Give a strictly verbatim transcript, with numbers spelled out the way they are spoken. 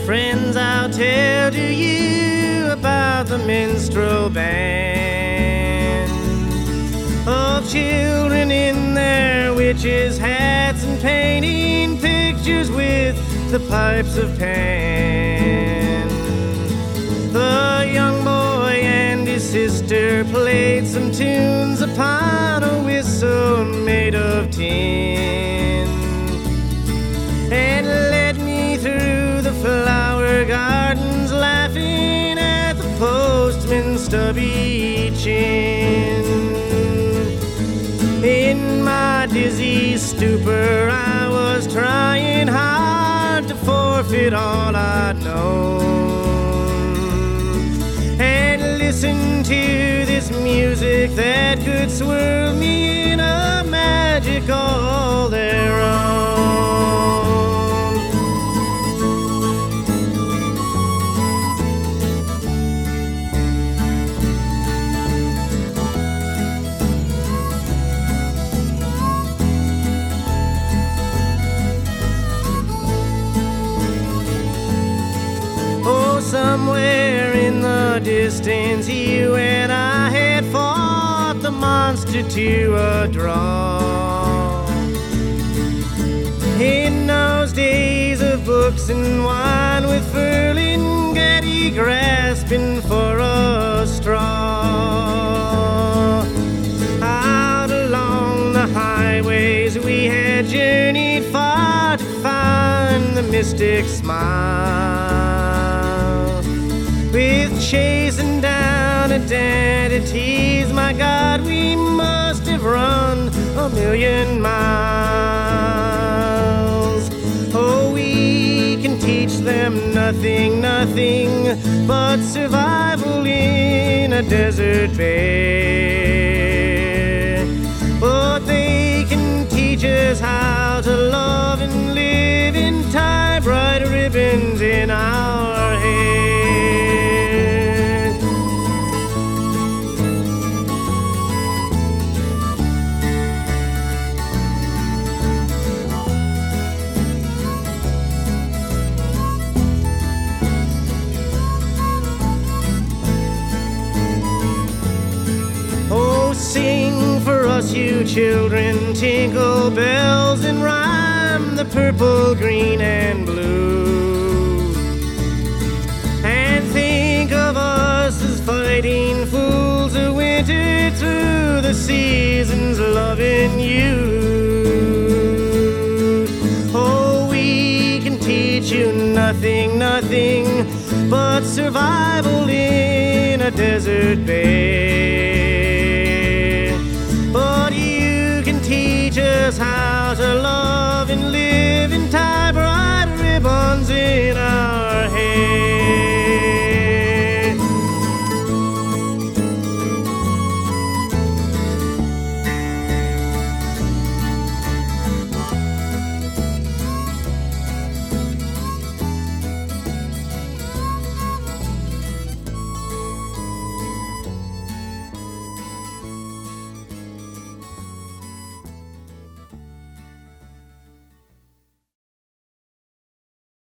Friends, I'll tell to you about the minstrel band of children in their witches' hats and painting pictures with the pipes of Pan. The young boy and his sister played some tunes upon a whistle made of tin, and led me through the flower gardens, laughing at the postman's stubby chin. In my dizzy stupor, I was trying hard to forfeit all I'd known, and listen to this music that could swirl me in a magic all their own. Somewhere in the distance, you and I had fought the monster to a draw. In those days of books and wine, with Ferlinghetti grasping for a straw, out along the highways we had journeyed far to find the mystic smile. With chasing down identities, my God, we must have run a million miles. Oh, we can teach them nothing, nothing but survival in a desert bear. But they can teach us how to love and live and tie bright ribbons in our hair. Sing for us, you children, tinkle bells and rhyme the purple, green, and blue. And think of us as fighting fools who wintered through the seasons loving you. Oh, we can teach you nothing, nothing but survival in a desert bay. But you can teach us how to love and live and tie bright ribbons in our hair.